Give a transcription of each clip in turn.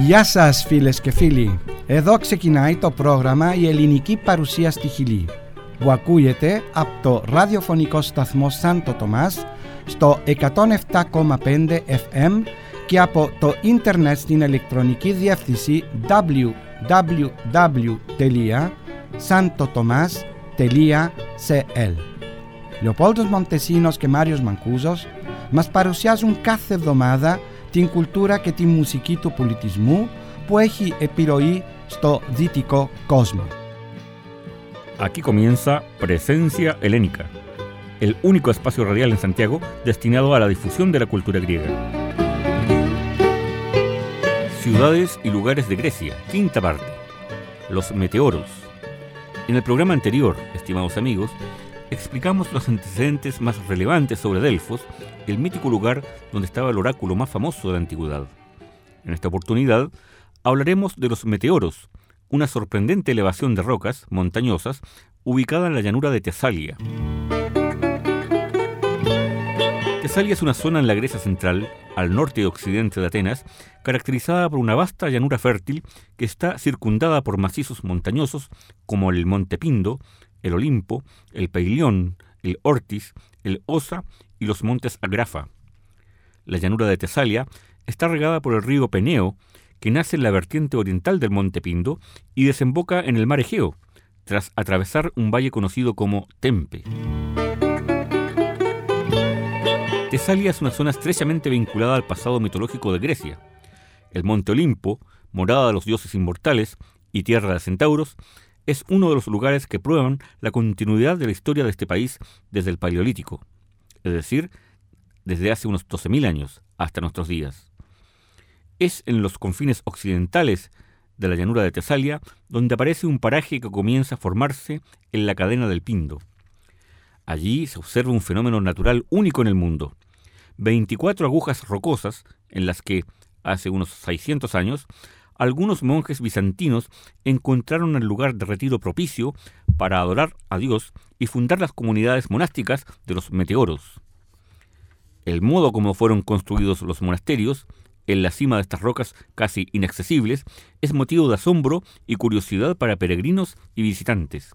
Γεια σας φίλες και φίλοι. Εδώ ξεκινάει το πρόγραμμα «Η ελληνική παρουσία στη Χιλή» που ακούγεται από το ραδιοφωνικό σταθμό Σάντο Τομάς στο 107,5 FM και από το ίντερνετ στην ηλεκτρονική διεύθυνση www.santotomas.cl. Λεοπόλδος Μοντεσίνος και Μάριος Μανκούζος μας παρουσιάζουν κάθε εβδομάδα την κουλτούρα και τη μουσική του πολιτισμού που έχει επιρροή στο δυτικό κόσμο. Aquí comienza Presencia Helénica, el único espacio radial en Santiago destinado a la difusión de la cultura griega. Ciudades y lugares de Grecia, quinta parte. Los meteoros. En el programa anterior, estimados amigos, explicamos los antecedentes más relevantes sobre Delfos, el mítico lugar donde estaba el oráculo más famoso de la antigüedad. En esta oportunidad hablaremos de los meteoros, una sorprendente elevación de rocas montañosas ubicada en la llanura de Tesalia. Tesalia es una zona en la Grecia central, al norte y occidente de Atenas, caracterizada por una vasta llanura fértil que está circundada por macizos montañosos como el Monte Pindo, el Olimpo, el Peilión, el Ortis, el Osa y los montes Agrafa. La llanura de Tesalia está regada por el río Peneo, que nace en la vertiente oriental del Monte Pindo y desemboca en el mar Egeo, tras atravesar un valle conocido como Tempe. Tesalia es una zona estrechamente vinculada al pasado mitológico de Grecia. El Monte Olimpo, morada de los dioses inmortales y tierra de centauros, es uno de los lugares que prueban la continuidad de la historia de este país desde el Paleolítico, es decir, desde hace unos 12.000 años hasta nuestros días. Es en los confines occidentales de la llanura de Tesalia donde aparece un paraje que comienza a formarse en la cadena del Pindo. Allí se observa un fenómeno natural único en el mundo: 24 agujas rocosas en las que, hace unos 600 años, algunos monjes bizantinos encontraron el lugar de retiro propicio para adorar a Dios y fundar las comunidades monásticas de los meteoros. El modo como fueron construidos los monasterios, en la cima de estas rocas casi inaccesibles, es motivo de asombro y curiosidad para peregrinos y visitantes.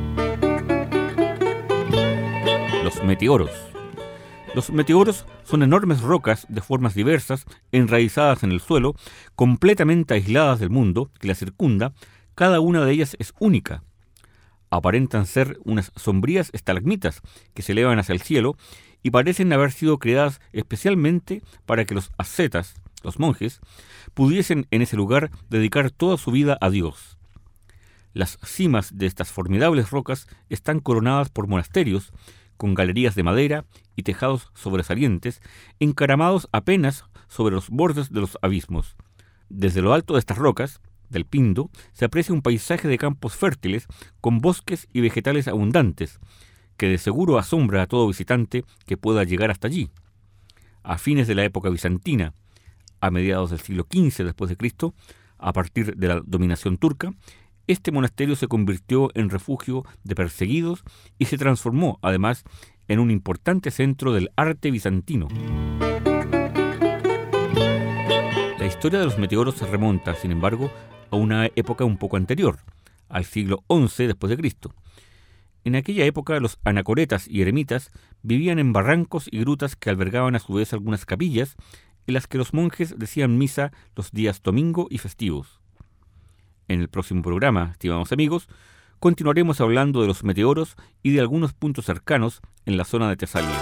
Los meteoros. Los meteoros son enormes rocas de formas diversas, enraizadas en el suelo, completamente aisladas del mundo que las circunda. Cada una de ellas es única. Aparentan ser unas sombrías estalagmitas que se elevan hacia el cielo y parecen haber sido creadas especialmente para que los ascetas, los monjes, pudiesen en ese lugar dedicar toda su vida a Dios. Las cimas de estas formidables rocas están coronadas por monasterios, con galerías de madera y tejados sobresalientes, encaramados apenas sobre los bordes de los abismos. Desde lo alto de estas rocas, del Pindo, se aprecia un paisaje de campos fértiles, con bosques y vegetales abundantes, que de seguro asombra a todo visitante que pueda llegar hasta allí. A fines de la época bizantina, a mediados del siglo XV después de Cristo, a partir de la dominación turca, este monasterio se convirtió en refugio de perseguidos y se transformó, además, en un importante centro del arte bizantino. La historia de los meteoros se remonta, sin embargo, a una época un poco anterior, al siglo XI después de Cristo. En aquella época, los anacoretas y eremitas vivían en barrancos y grutas que albergaban a su vez algunas capillas en las que los monjes decían misa los días domingo y festivos. En el próximo programa, estimados amigos, continuaremos hablando de los meteoros y de algunos puntos cercanos en la zona de Tesalia.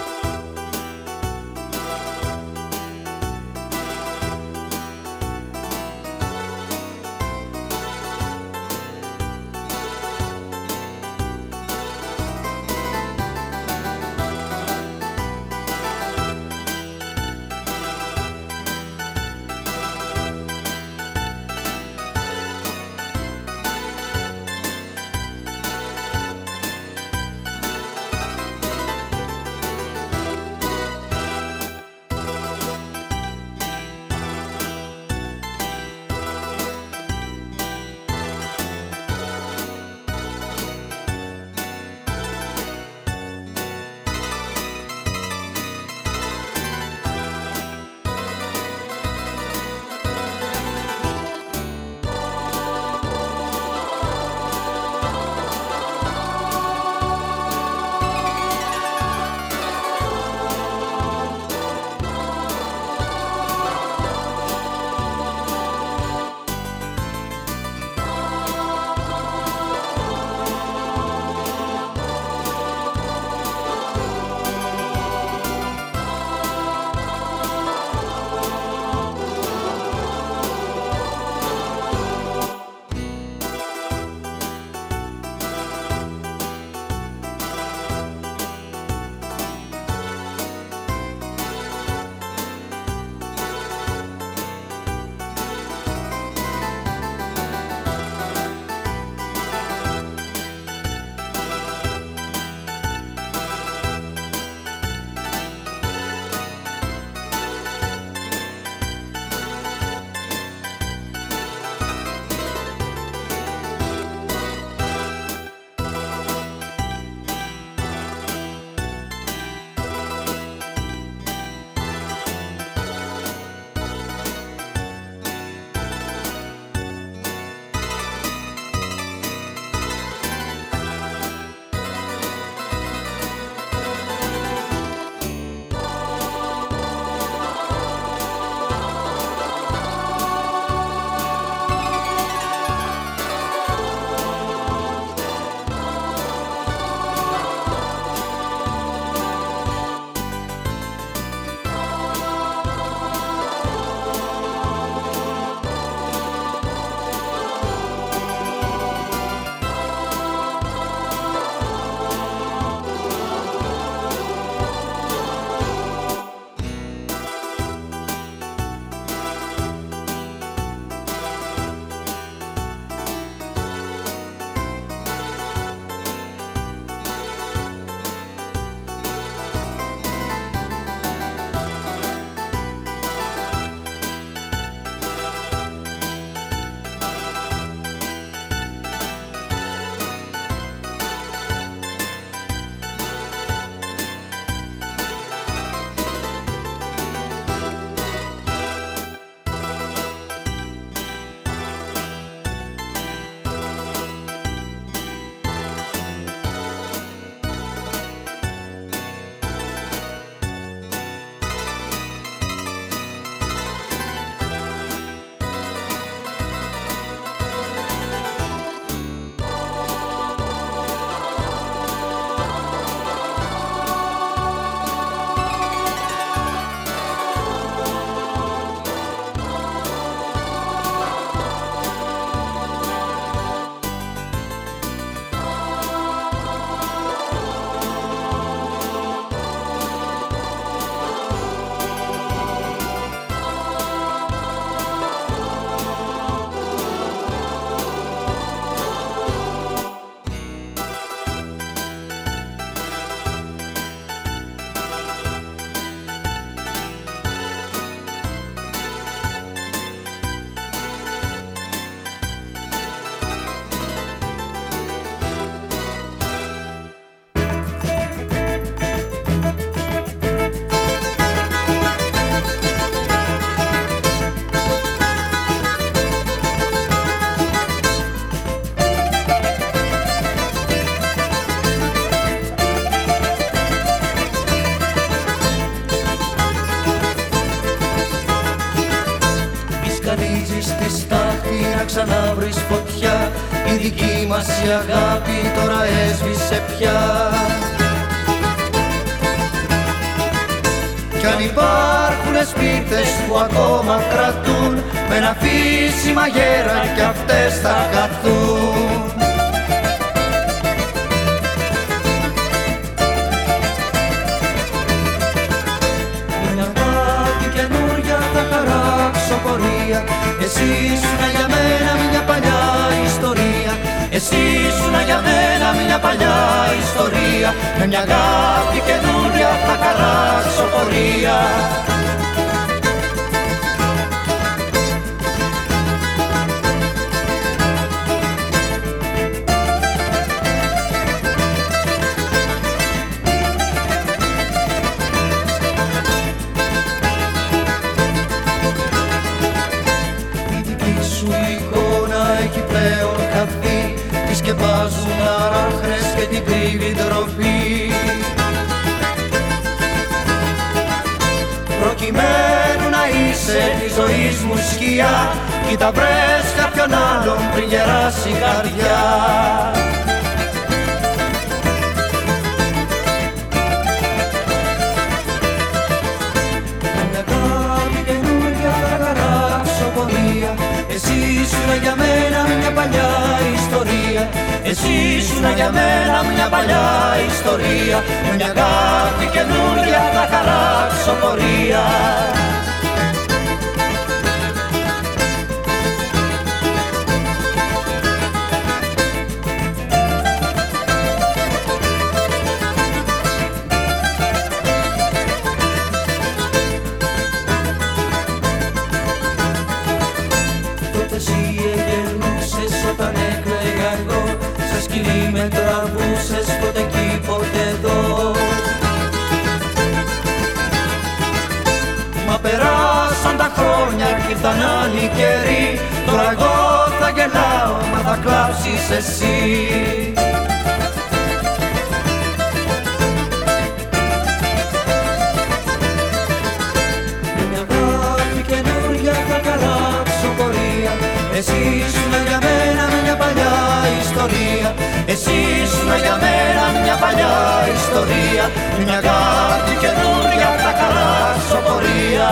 ξαναβρεις φωτιά. Η δική μας η αγάπη τώρα έσβησε πια. Κι αν υπάρχουνε σπίρτες που ακόμα κρατούν με ένα φύσιμα γέρα κι αυτές θα χαθούν. Με μια αγάπη καινούρια θα χαράξω πορεία. Εσύ ήσουνα για μένα μια παλιά ιστορία. Εσύ ήσουνα για μένα μια παλιά ιστορία. Με μια αγάπη καινούρια θα χαράξω πορεία. Και βάζουν αράχνες και την κρύβει ντροπή. Προκειμένου να είσαι της ζωής μου σκιά, κοίτα βρες κάποιον άλλον πριν γεράσει η καρδιά. Μια αγάπη καινούρια θα χαράξω πορεία. Εσύ ήσουνα για μένα μια παλιά ιστορία. Εσύ ήσουνα για μένα μια παλιά ιστορία. Με μια αγάπη καινούρια θα χαράξω πορεία. Τότε εσύ εγερνούσες όταν έκλαιγα εγώ. Σαν σκυλί με τραβούσες ποτέ εκεί ποτέ εδώ. Μα περάσαν τα χρόνια κι ήρθαν άλλοι καιροί. Τώρα εγώ θα γελάω μα θα κλάψεις εσύ. Με μια αγάπη καινούρια θα χαράξω πορεία. Εσύ ήσουνα για μένα μια παλιά ιστορία. Εσύ ήσουνα για μένα μια παλιά ιστορία. Μια αγάπη καινούρια θα χαράξω πορεία.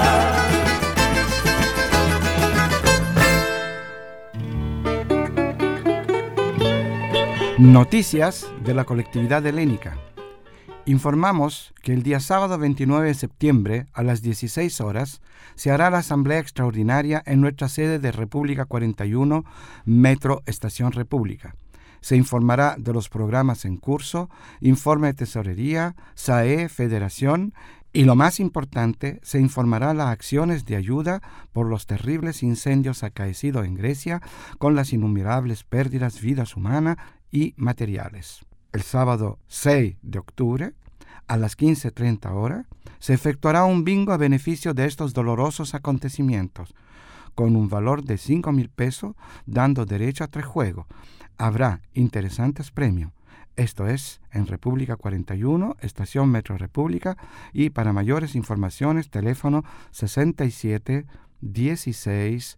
Noticias de la colectividad helénica. Informamos que el día sábado 29 de septiembre a las 16 horas se hará la asamblea extraordinaria en nuestra sede de República 41, Metro Estación República. Se informará de los programas en curso, informe de tesorería, SAE, Federación y lo más importante, se informará las acciones de ayuda por los terribles incendios acaecidos en Grecia con las innumerables pérdidas de vidas humanas y materiales. El sábado 6 de octubre, a las 15:30 horas, se efectuará un bingo a beneficio de estos dolorosos acontecimientos, con un valor de 5,000 pesos, dando derecho a 3 juegos. Habrá interesantes premios. Esto es en República 41, Estación Metro República, y para mayores informaciones, teléfono 67 16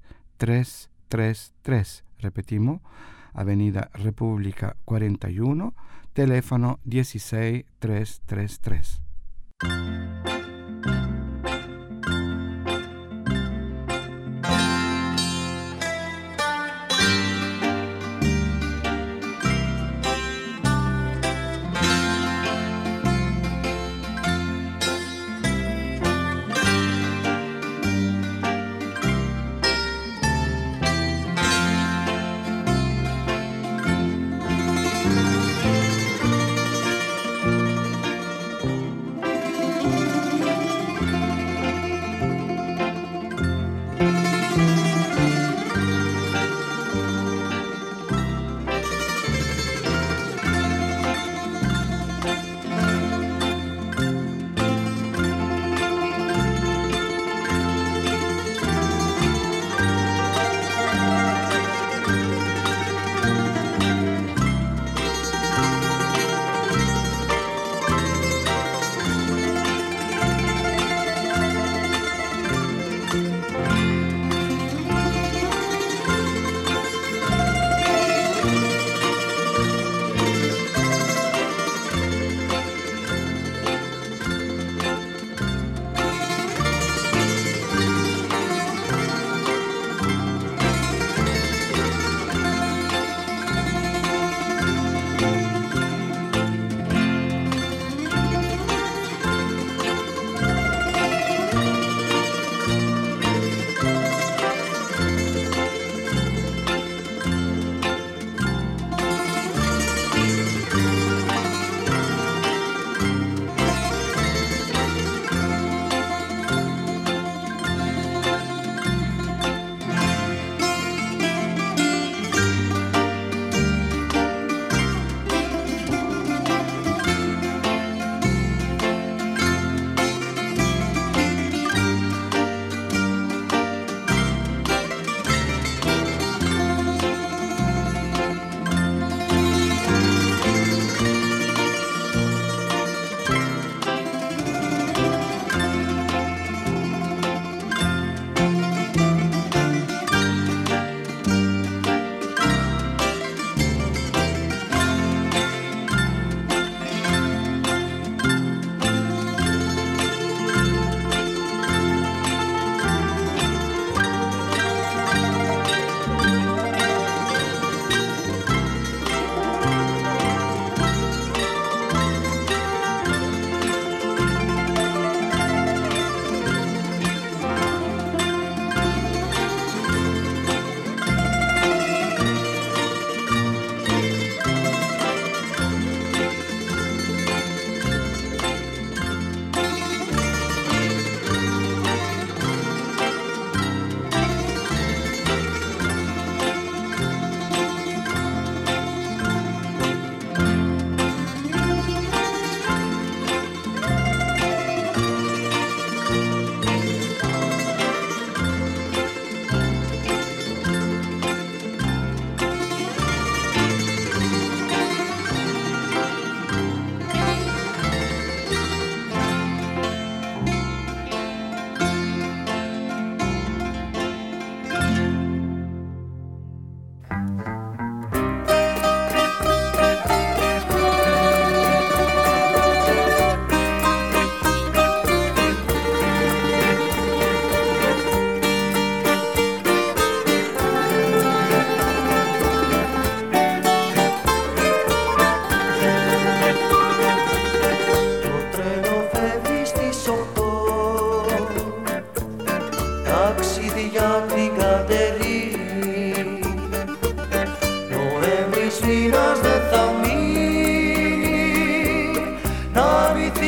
333. Repetimos, Avenida República 41, teléfono 16 333.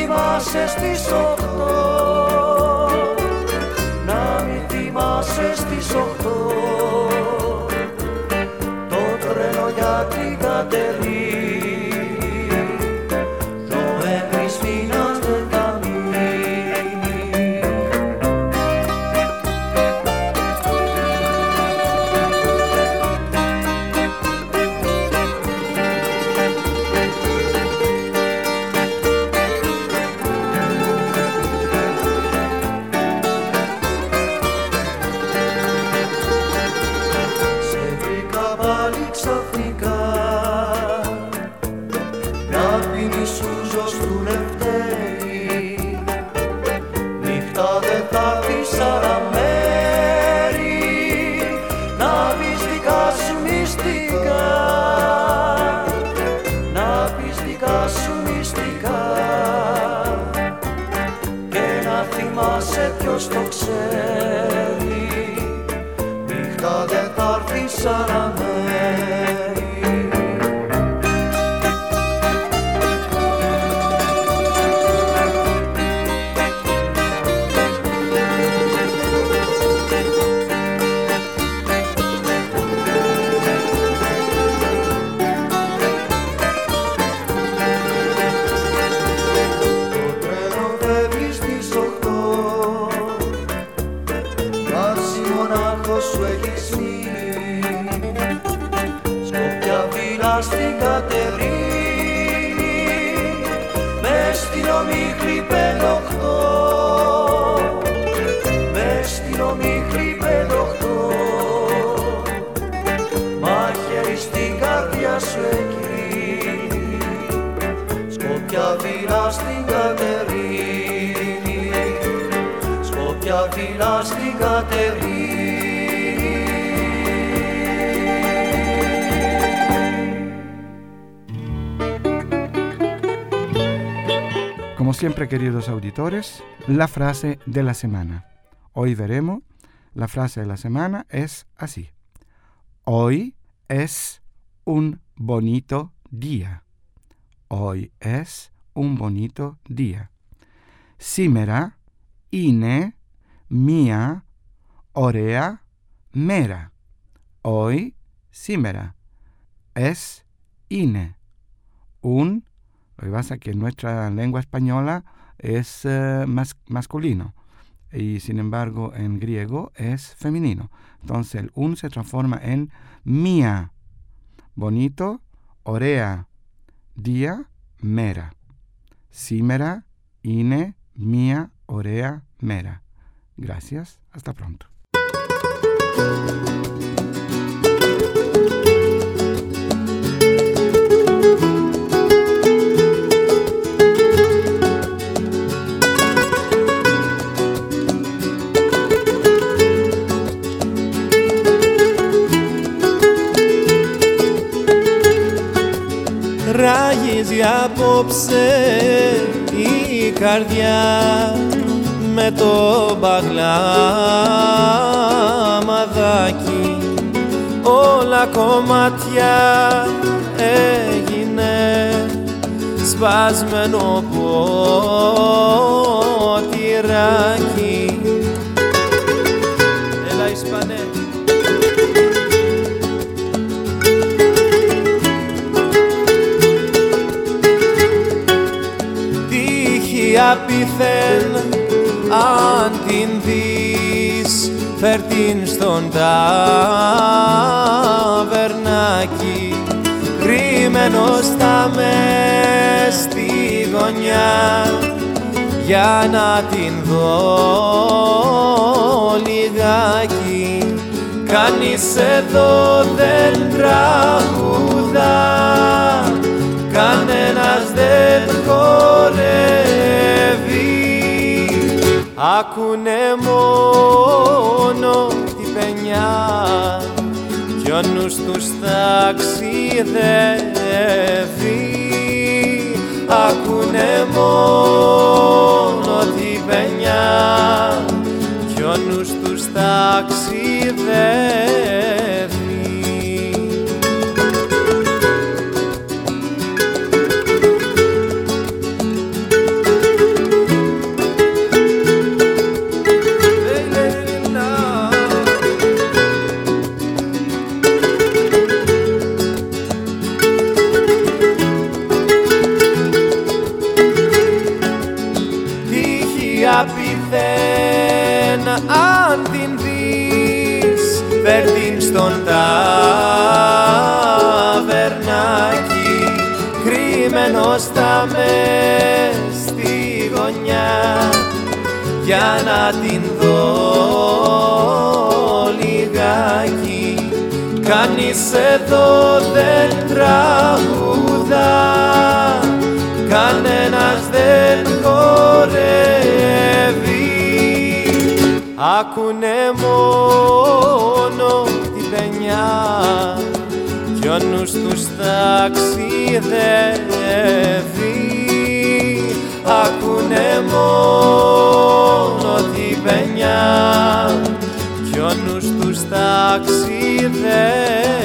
θυμάσαι στις 8, να μην θυμάσαι στις 8 το τρένο για την Κατερίνη. Νοέμβρης μήνας δεν θα μείνει. Ποιος το ξέρει, νύχτα δεν θα έρθει σαν αμέρι. Στην Κατερίνη, μες στην ομίχλη 5-8, μες στην ομίχλη 5-8, μάχαιρη στην καρδιά σου εκεί, Σκοπιά βίλα στην Κατερίνη, Σκοπιά βίλα στην Κατερίνη. Como siempre, queridos auditores, la frase de la semana. Hoy veremos, la frase de la semana es así. Hoy es un bonito día. Hoy es un bonito día. Σήμερα είναι μία ωραία μέρα. Hoy, σήμερα. Es, είναι. Un, lo que pasa es que en nuestra lengua española es masculino y sin embargo en griego es femenino. Entonces el un se transforma en mía. Bonito, ωραία, día, μέρα. Σήμερα είναι μία ωραία μέρα. Gracias, hasta pronto. Ράγιζει απόψε η καρδιά με το μπαγλαμαδάκι, όλα κομμάτια έγινε σπασμένο ποτηράκι. Έλα Ισπανέ. Απίθεν αν την δεις, φέρ' την στον ταβερνάκι, κρυμμένο στα μες στη γωνιά, για να την δω λιγάκι. Κανείς εδώ δεν τραγουδά, κανένας δεν χορεύει, άκουνε μόνο την παινιά κι ο νους τους ταξιδεύει. Άκουνε μόνο την παινιά κι ο νους τους ταξιδεύει. διαπιθέν αν την δεις, φέρ' την στον ταβερνάκι, κρυμμένο στα μες στη γωνιά, για να την δω λιγάκι. Κανείς εδώ δεν τραγουδά, κανένας δεν χορεύει, άκουνε μόνο την παινιά κι ο νους τους ταξιδεύει, άκουνε μόνο την παινιά κι ο νους τους ταξιδεύει.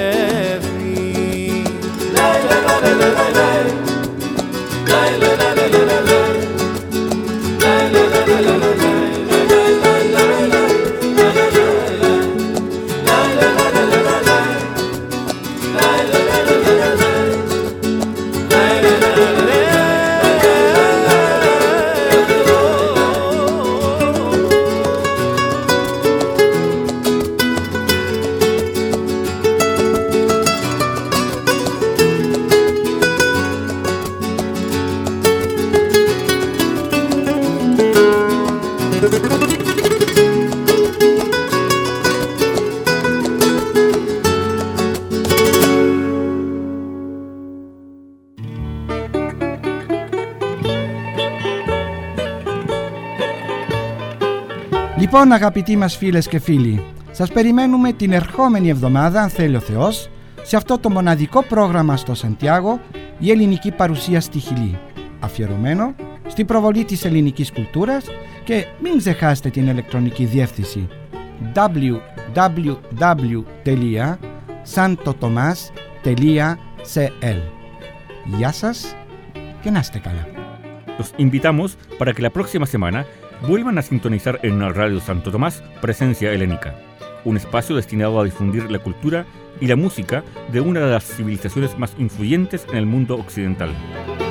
Λοιπόν, αγαπητοί μας φίλες και φίλοι, σας περιμένουμε την ερχόμενη εβδομάδα, αν θέλει ο Θεός, σε αυτό το μοναδικό πρόγραμμα στο Σαντιάγο, η ελληνική παρουσία στη Χιλή, αφιερωμένο στην προβολή της ελληνικής κουλτούρας, και μην ξεχάσετε την ηλεκτρονική διεύθυνση www.santotomas.cl. Γεια σας και να είστε καλά. Los invitamos para que la próxima semana vuelvan a sintonizar en Radio Santo Tomás Presencia Helénica, un espacio destinado a difundir la cultura y la música de una de las civilizaciones más influyentes en el mundo occidental.